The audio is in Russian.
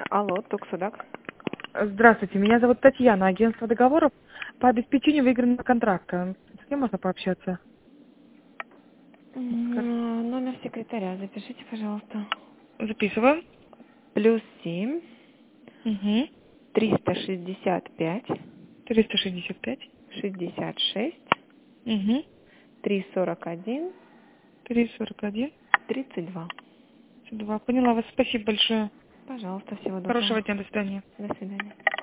Алло, Токсудак. Здравствуйте, меня зовут Татьяна, агентство договоров по обеспечению выигранного контракта. С кем можно пообщаться? Номер секретаря запишите, пожалуйста. Записываю. +7 Угу. 365 365. 66 Угу. 341 341. 32. 2. Поняла вас. Спасибо большое. Пожалуйста, всего доброго. Хорошего дня. До свидания. До свидания.